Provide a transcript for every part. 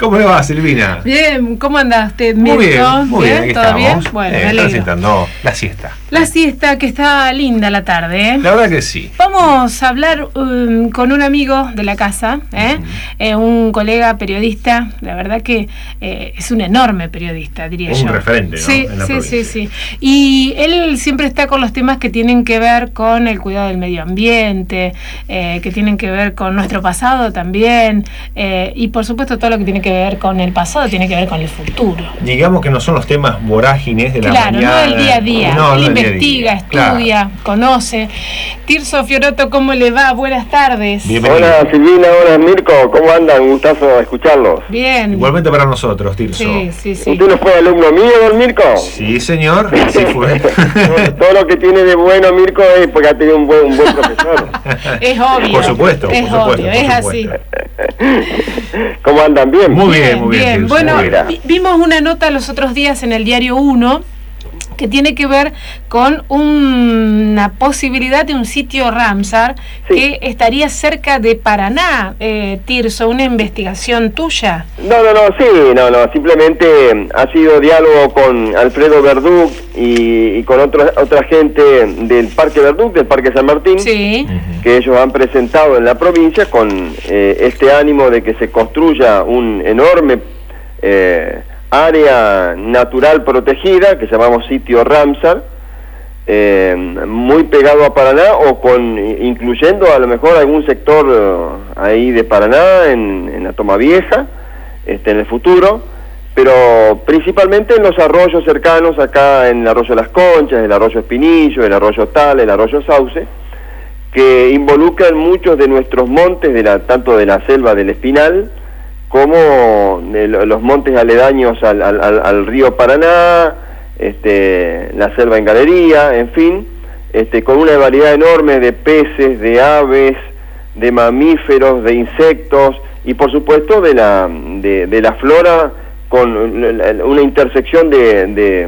¿Cómo le va, Silvina? Bien, ¿cómo anda usted, Muy Mirko? bien, ¿Todo bien? Bueno, me alegro. Está la siesta. La siesta, que está linda la tarde, ¿eh? La verdad que sí. Vamos a hablar con un amigo de la casa, un colega periodista, la verdad que es un enorme periodista, diría yo. Un referente, ¿no? Sí, en la sí. Y él siempre está con los temas que tienen que ver con el cuidado del medio ambiente, que tienen que ver con nuestro pasado también, y por supuesto todo lo que tiene que ver con el pasado tiene que ver con el futuro. Digamos que no son los temas vorágines de la mañana. Claro, no del día a día. No, él no investiga, estudia, conoce. Tirso Fioroto, ¿cómo le va? Buenas tardes. Bienvenido. Hola Silvina, hola Mirko, ¿cómo andan? Un gustazo escucharlos. Bien. Igualmente para nosotros, Tirso. Sí. ¿Usted no fue alumno mío, don Mirko? Sí, señor, sí fue. Todo lo que tiene de bueno Mirko es porque ha tenido un buen profesor. Es obvio. Por supuesto, es obvio, es así. ¿Cómo andan? ¿Bien? Muy bien. Tirso, Bueno, muy bien. vimos una nota los otros días en el Diario 1 que tiene que ver con una posibilidad de un sitio Ramsar que estaría cerca de Paraná, Tirso, una investigación tuya. No, simplemente ha sido diálogo con Alfredo Verduc y con otra gente del Parque Verduc, del Parque San Martín, que ellos han presentado en la provincia con este ánimo de que se construya un enorme área natural protegida, que llamamos sitio Ramsar, muy pegado a Paraná, o incluyendo a lo mejor algún sector ahí de Paraná, en la Toma Vieja, en el futuro, pero principalmente en los arroyos cercanos, acá en el arroyo Las Conchas, el arroyo Espinillo, el arroyo Tal, el arroyo Sauce, que involucran muchos de nuestros montes, tanto de la selva del Espinal, como los montes aledaños al río Paraná, la selva en Galería, en fin, con una variedad enorme de peces, de aves, de mamíferos, de insectos, y por supuesto de la flora, con una intersección de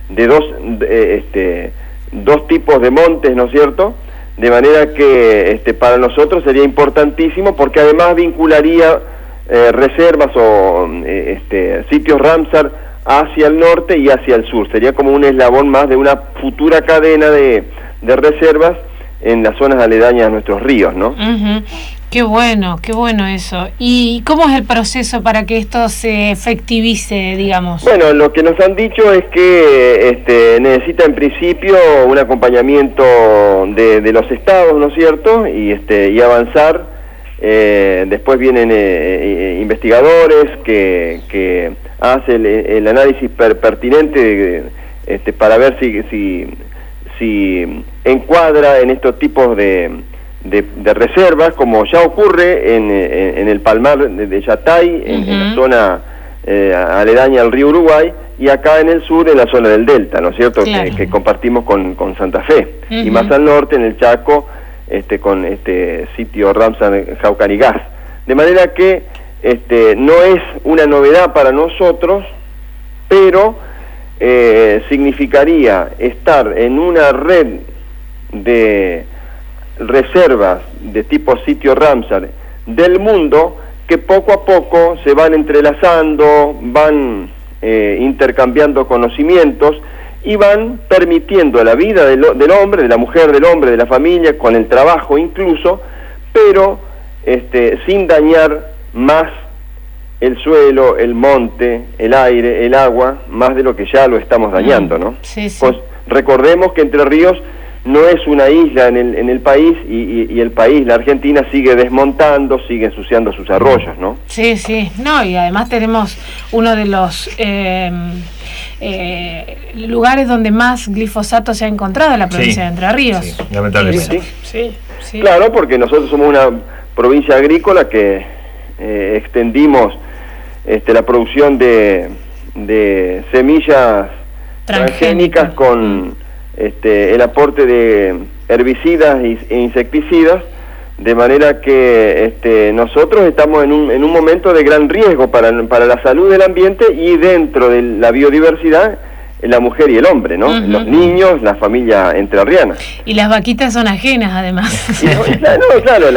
dos tipos de montes, ¿no es cierto?, de manera que para nosotros sería importantísimo, porque además vincularía reservas o sitios Ramsar hacia el norte y hacia el sur. Sería como un eslabón más de una futura cadena de reservas en las zonas aledañas a nuestros ríos, ¿no? Qué bueno eso. ¿Y cómo es el proceso para que esto se efectivice, digamos? Bueno, lo que nos han dicho es que necesita en principio un acompañamiento de los estados, ¿no es cierto?, y avanzar. Después vienen investigadores que hacen el análisis pertinente para ver si encuadra en estos tipos de reservas, como ya ocurre en el Palmar de Yatay, en la zona aledaña al río Uruguay, y acá en el sur, en la zona del Delta, ¿no es cierto?, claro, que compartimos con Santa Fe, y más al norte, en el Chaco, con sitio Ramsar Jaucarigás. De manera que no es una novedad para nosotros, pero significaría estar en una red de reservas de tipo sitio Ramsar del mundo, que poco a poco se van entrelazando, van intercambiando conocimientos, y van permitiendo la vida del hombre, de la mujer, del hombre, de la familia, con el trabajo incluso, pero sin dañar más el suelo, el monte, el aire, el agua, más de lo que ya lo estamos dañando, ¿no? Sí. Pues recordemos que Entre Ríos no es una isla en el país, y el país, la Argentina, sigue desmontando, sigue ensuciando sus arroyos, ¿no? Sí, no, y además tenemos uno de los lugares donde más glifosato se ha encontrado en la provincia de Entre Ríos. Sí, lamentablemente. Sí. Claro, porque nosotros somos una provincia agrícola que extendimos la producción de semillas transgénicas con el aporte de herbicidas e insecticidas, de manera que nosotros estamos en un momento de gran riesgo para la salud del ambiente, y dentro de la biodiversidad, la mujer y el hombre, ¿no? Los niños, la familia entrerriana. Y las vaquitas son ajenas, además. Claro,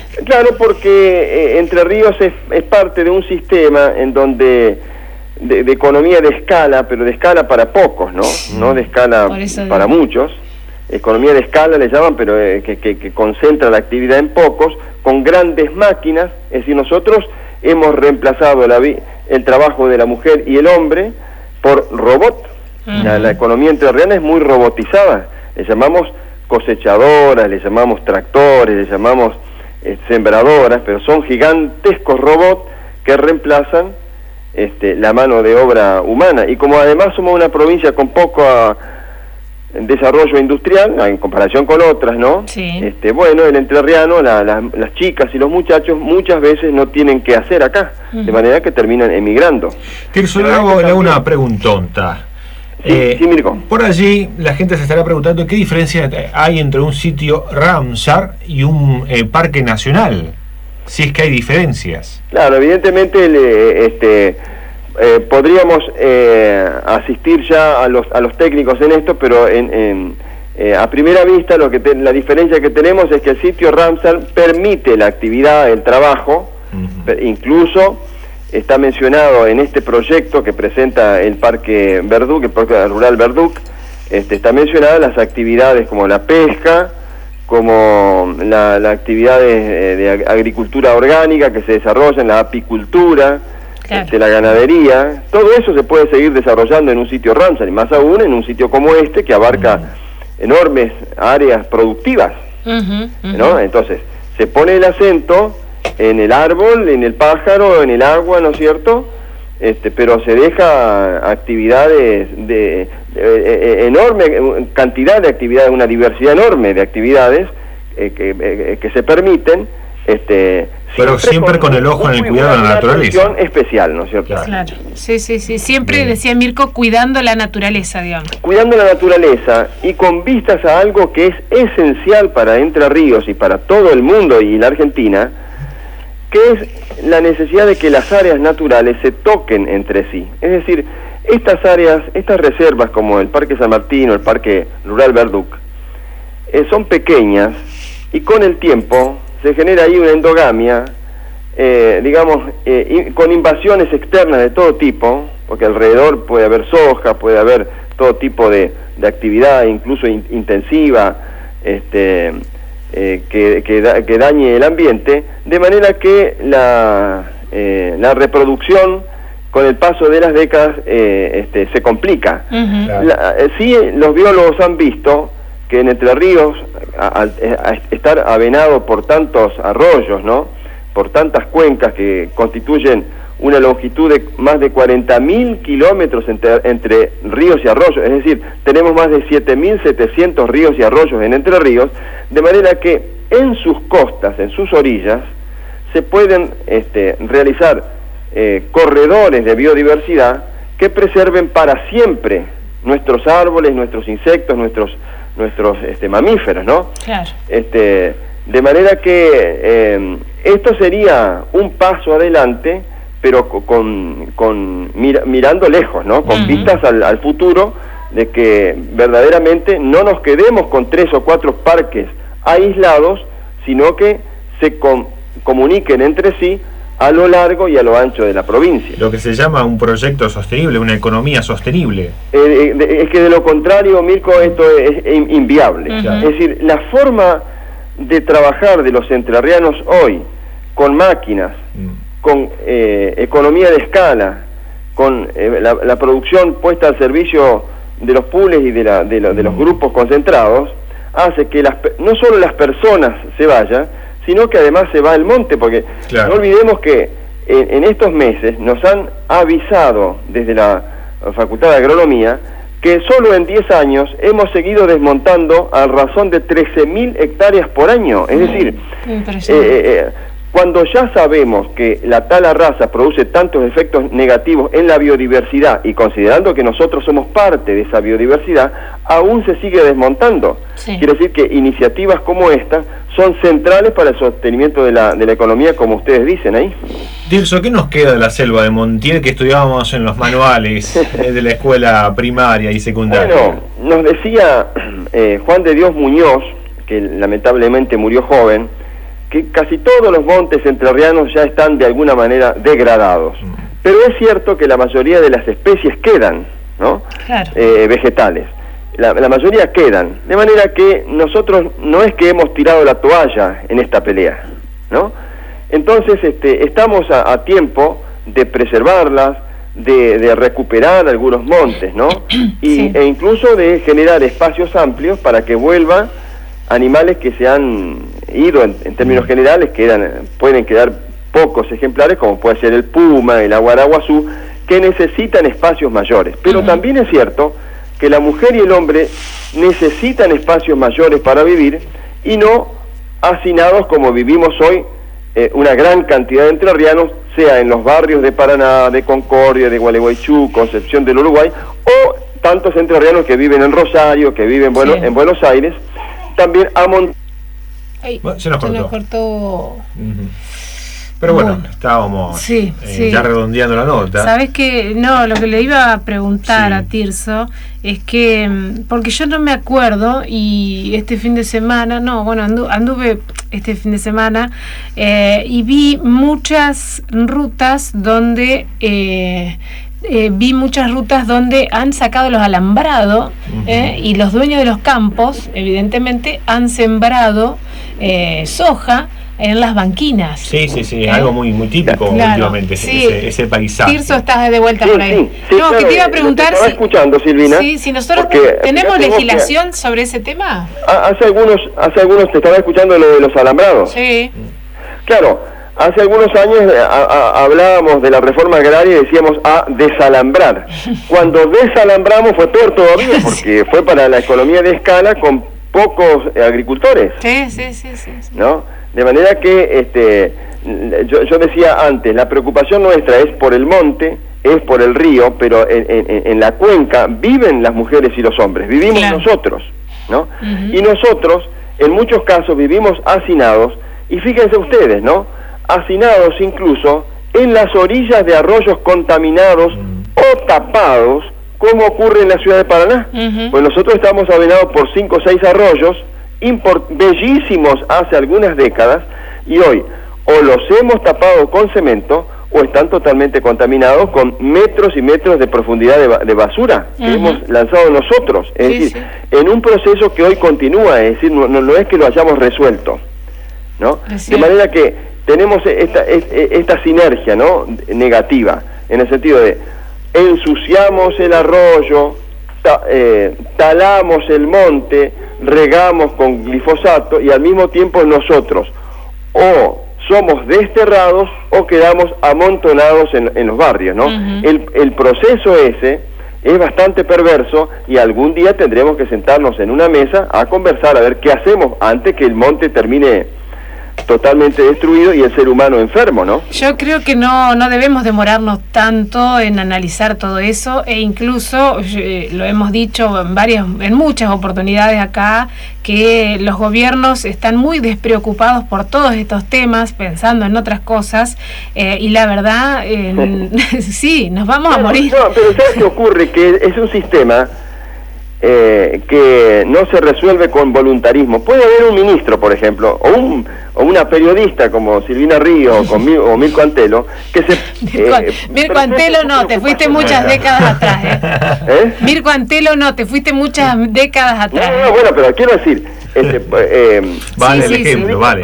Claro, porque Entre Ríos es parte de un sistema en donde de economía de escala, pero de escala para pocos, ¿no? No de escala para muchos. Economía de escala le llaman, pero que concentra la actividad en pocos, con grandes máquinas. Es decir, nosotros hemos reemplazado el trabajo de la mujer y el hombre por robot. La economía entrerriana es muy robotizada. Le llamamos cosechadoras, le llamamos tractores, le llamamos sembradoras, pero son gigantescos robots que reemplazan la mano de obra humana. Y como además somos una provincia con poco desarrollo industrial, en comparación con otras, ¿no? Sí. Bueno, el entrerriano, las chicas y los muchachos muchas veces no tienen que hacer acá, de manera que terminan emigrando. Tirso, le hago una preguntonta. Sí, Mirko. Por allí la gente se estará preguntando qué diferencia hay entre un sitio Ramsar y un parque nacional, si es que hay diferencias. Claro, evidentemente podríamos asistir ya a los técnicos en esto, pero a primera vista la diferencia que tenemos es que el sitio Ramsar permite la actividad, el trabajo, incluso está mencionado en este proyecto que presenta el Parque Verduc, el Parque Rural Verduc, está mencionada las actividades como la pesca, como la actividad de agricultura orgánica que se desarrolla, la apicultura, claro, la ganadería. Todo eso se puede seguir desarrollando en un sitio Ramsar, y más aún en un sitio como este que abarca enormes áreas productivas, ¿no? Entonces, se pone el acento en el árbol, en el pájaro, en el agua, ¿no es cierto? Pero se deja actividades enorme cantidad de actividades, una diversidad enorme de actividades que se permiten, pero siempre con el ojo en el cuidado de la naturaleza. Atención especial, ¿no es cierto? Claro. Sí. Siempre decía Mirko, cuidando la naturaleza, digamos. Cuidando la naturaleza y con vistas a algo que es esencial para Entre Ríos y para todo el mundo y la Argentina, que es la necesidad de que las áreas naturales se toquen entre sí. Es decir, estas áreas, estas reservas como el Parque San Martín o el Parque Rural Verduc, son pequeñas y con el tiempo se genera ahí una endogamia, con invasiones externas de todo tipo, porque alrededor puede haber soja, puede haber todo tipo de actividad, incluso intensiva, que dañe el ambiente, de manera que la reproducción con el paso de las décadas se complica. Sí, los biólogos han visto que en Entre Ríos, al estar avenado por tantos arroyos, ¿no?, por tantas cuencas que constituyen una longitud de más de 40.000 kilómetros entre ríos y arroyos, es decir, tenemos más de 7.700 ríos y arroyos en Entre Ríos, de manera que en sus costas, en sus orillas, se pueden realizar corredores de biodiversidad que preserven para siempre nuestros árboles, nuestros insectos, nuestros mamíferos, ¿no? Claro. De manera que esto sería un paso adelante, pero mirando lejos, ¿no? Con vistas al futuro, de que verdaderamente no nos quedemos con 3 o 4 parques aislados, sino que se comuniquen entre sí a lo largo y a lo ancho de la provincia. Lo que se llama un proyecto sostenible, una economía sostenible. Es que de lo contrario, Mirko, esto es inviable. Es decir, la forma de trabajar de los entrerrianos hoy, con máquinas, con economía de escala, con la producción puesta al servicio de los pools y de los grupos concentrados, hace que no solo las personas se vayan, sino que además se va el monte, porque claro, no olvidemos que en estos meses nos han avisado desde la Facultad de Agronomía que solo en 10 años hemos seguido desmontando a razón de 13.000 hectáreas por año. Es decir, cuando ya sabemos que la tala rasa produce tantos efectos negativos en la biodiversidad, y considerando que nosotros somos parte de esa biodiversidad, aún se sigue desmontando. Quiere decir que iniciativas como esta son centrales para el sostenimiento de la economía, como ustedes dicen ahí. Tirso, ¿qué nos queda de la selva de Montiel que estudiábamos en los manuales de la escuela primaria y secundaria? Bueno, nos decía Juan de Dios Muñoz, que lamentablemente murió joven, que casi todos los montes entrerrianos ya están de alguna manera degradados. Pero es cierto que la mayoría de las especies quedan, ¿no? Claro. Vegetales. La mayoría quedan. De manera que nosotros no es que hemos tirado la toalla en esta pelea, ¿no? Entonces estamos a tiempo de preservarlas, de recuperar algunos montes, ¿no? Sí. E incluso de generar espacios amplios para que vuelvan animales que se han ido, en términos generales, pueden quedar pocos ejemplares, como puede ser el puma, el aguaraguazú, que necesitan espacios mayores. Pero también es cierto que la mujer y el hombre necesitan espacios mayores para vivir y no hacinados como vivimos hoy una gran cantidad de entrerrianos, sea en los barrios de Paraná, de Concordia, de Gualeguaychú, Concepción del Uruguay, o tantos entrerrianos que viven en Rosario, que viven en Buenos Aires, también se nos cortó. Pero bueno, estábamos ya redondeando la nota. ¿Sabes qué? No, lo que le iba a preguntar a Tirso es que, porque yo no me acuerdo, y este fin de semana, anduve este fin de semana y vi muchas rutas donde han sacado los alambrados y los dueños de los campos, evidentemente, han sembrado soja en las banquinas. Sí, algo muy típico últimamente, ese paisaje. Tirso, estás de vuelta por ahí. Claro, que te iba a preguntar si escuchando, Silvina, si nosotros tenemos legislación sobre ese tema. Hace algunos te estaba escuchando lo de los alambrados. Sí. Claro, hace algunos años hablábamos de la reforma agraria y decíamos a desalambrar. Cuando desalambramos fue peor todavía, porque fue para la economía de escala con pocos agricultores. Sí. ¿No? De manera que yo decía antes, la preocupación nuestra es por el monte, es por el río, pero en la cuenca viven las mujeres y los hombres, vivimos nosotros, ¿no? Y nosotros, en muchos casos, vivimos hacinados, y fíjense ustedes, ¿no? Hacinados incluso en las orillas de arroyos contaminados o tapados, como ocurre en la ciudad de Paraná. Pues nosotros estamos avenados por 5 o 6 arroyos, bellísimos hace algunas décadas, y hoy o los hemos tapado con cemento o están totalmente contaminados con metros y metros de profundidad de basura que hemos lanzado nosotros, es decir, en un proceso que hoy continúa, es decir, no es que lo hayamos resuelto, ¿no? De manera que tenemos esta sinergia, ¿no?, negativa, en el sentido de ensuciamos el arroyo, talamos el monte, regamos con glifosato, y al mismo tiempo nosotros o somos desterrados o quedamos amontonados en los barrios, ¿no? El proceso ese es bastante perverso, y algún día tendremos que sentarnos en una mesa a conversar, a ver qué hacemos antes que el monte termine totalmente destruido y el ser humano enfermo, ¿no? Yo creo que no debemos demorarnos tanto en analizar todo eso, e incluso lo hemos dicho en muchas oportunidades acá, que los gobiernos están muy despreocupados por todos estos temas, pensando en otras cosas, y la verdad, sí, nos vamos a morir. No, pero ¿sabes qué ocurre? Que es un sistema que no se resuelve con voluntarismo. Puede haber un ministro, por ejemplo, o una periodista como Silvina Río o Mirko Antelo, que se... Mirko Antelo no, te fuiste muchas décadas atrás. Mirko Antelo no, te fuiste muchas décadas atrás. No, bueno, pero quiero decir, vale el ejemplo, vale.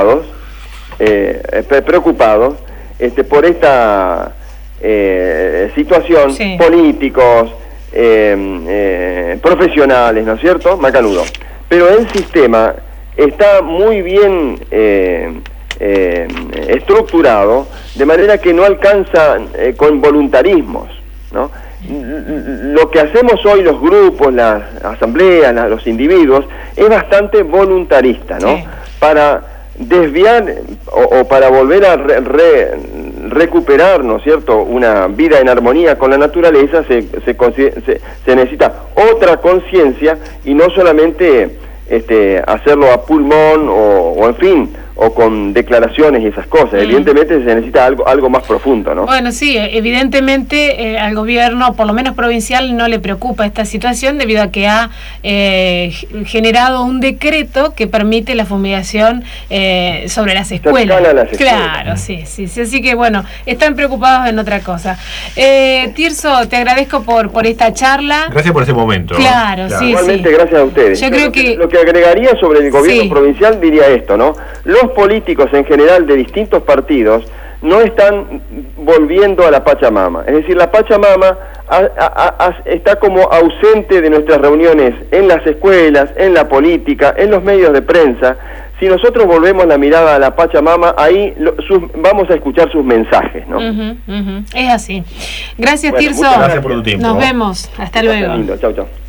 Preocupados por esta situación, políticos, profesionales, ¿no es cierto? Macanudo. Pero el sistema está muy bien estructurado, de manera que no alcanza con voluntarismos, ¿no? Lo que hacemos hoy los grupos, las asambleas, los individuos, es bastante voluntarista, ¿no? Sí. Para desviar o para volver a recuperar, ¿no es cierto?, una vida en armonía con la naturaleza, se necesita otra conciencia, y no solamente hacerlo a pulmón o en fin, o con declaraciones y esas cosas. Evidentemente se necesita algo más profundo, ¿no? Bueno, sí, evidentemente al gobierno, por lo menos provincial, no le preocupa esta situación debido a que ha generado un decreto que permite la fumigación sobre las escuelas. Claro, sí, así que bueno, están preocupados en otra cosa. Tirso, te agradezco por esta charla. Gracias por ese momento. Claro, sí. Igualmente, gracias a ustedes. Yo creo que lo que agregaría sobre el gobierno provincial diría esto, ¿no? Los políticos en general de distintos partidos no están volviendo a la Pachamama. Es decir, la Pachamama está como ausente de nuestras reuniones en las escuelas, en la política, en los medios de prensa. Si nosotros volvemos la mirada a la Pachamama, ahí vamos a escuchar sus mensajes, ¿no? Es así. Gracias, Tirso. Muchas gracias por tu tiempo. Nos vemos. Hasta luego. Lindo. Chau, chau.